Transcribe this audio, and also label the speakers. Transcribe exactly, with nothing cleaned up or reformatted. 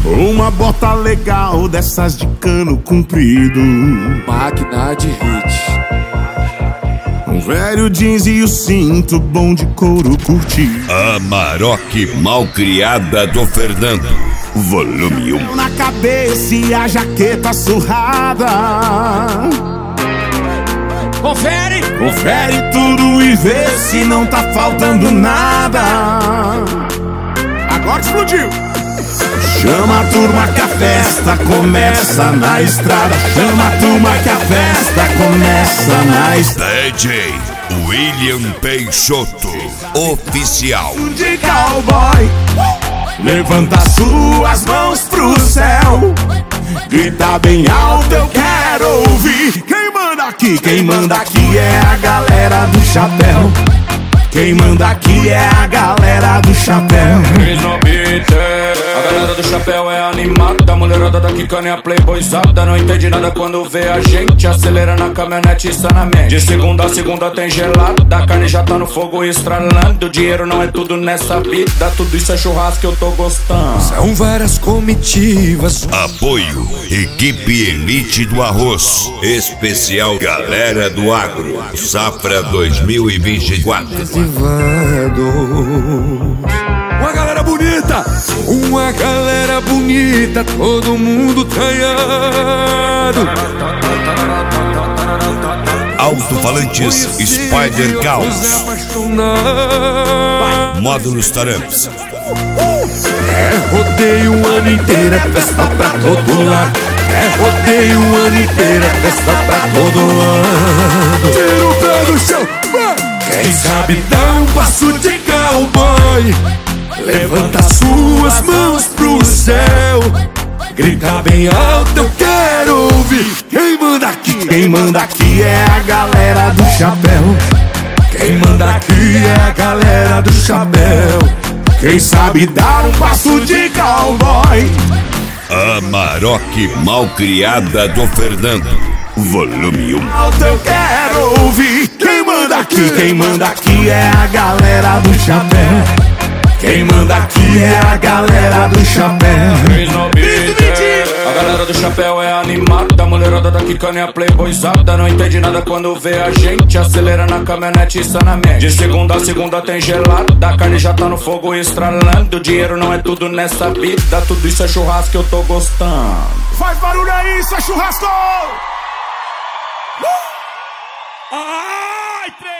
Speaker 1: Uma bota legal dessas de cano comprido,
Speaker 2: máquina de hit,
Speaker 1: um velho jeans e o cinto bom de couro curtido.
Speaker 3: A Maroc malcriada do Fernando, volume um.
Speaker 1: Na cabeça e a jaqueta surrada.
Speaker 2: Confere!
Speaker 1: Confere tudo e vê se não tá faltando nada. Agora explodiu! Chama a turma que a festa começa na estrada. Chama a turma que a festa começa na estrada.
Speaker 3: D J William Peixoto, oficial.
Speaker 1: De cowboy, levanta suas mãos pro céu, grita bem alto, eu quero ouvir. Quem manda aqui? Quem manda aqui é a galera do chapéu. Quem manda aqui é a galera do chapéu.
Speaker 4: A galera do chapéu é animada, a mulherada daqui cana é a playboyzada. Não entende nada quando vê a gente, acelera na caminhonete e está na mente. De segunda a segunda tem gelada, a carne já tá no fogo estralando. Dinheiro não é tudo nessa vida, tudo isso é churrasco que eu tô gostando.
Speaker 2: São várias comitivas.
Speaker 3: Apoio Equipe Elite do Arroz, especial Galera do Agro, Safra dois mil e vinte e quatro.
Speaker 2: Uma galera bonita, uma galera bonita, todo mundo traiado.
Speaker 3: Alto-falantes Spider Caos, módulos Taramps.
Speaker 2: É rodeio o ano inteiro, é festa pra todo lado. É rodeio o ano inteiro, é festa pra todo lado. Tira o pé do chão, vai! Quem sabe dar um passo de cowboy, levanta suas mãos pro céu, grita bem alto, eu quero ouvir. Quem manda aqui?
Speaker 1: Quem manda aqui é a galera do chapéu.
Speaker 2: Quem manda aqui é a galera do chapéu.
Speaker 1: Quem sabe dar um passo de cowboy.
Speaker 3: A Maroc malcriada do Fernando, volume um.
Speaker 1: Alto, eu quero ouvir. Quem manda aqui? Quem manda aqui é a galera do chapéu. Quem manda aqui é a galera do chapéu.
Speaker 4: A galera do chapéu é animada, a mulherada daqui cana é a playboyzada. Não entende nada quando vê a gente, acelera na caminhonete e está na mente. De segunda a segunda tem gelada, a carne já tá no fogo estralando. Dinheiro não é tudo nessa vida, tudo isso é churrasco que eu tô gostando.
Speaker 1: Faz barulho aí, isso é churrasco! Uh!
Speaker 4: Ai,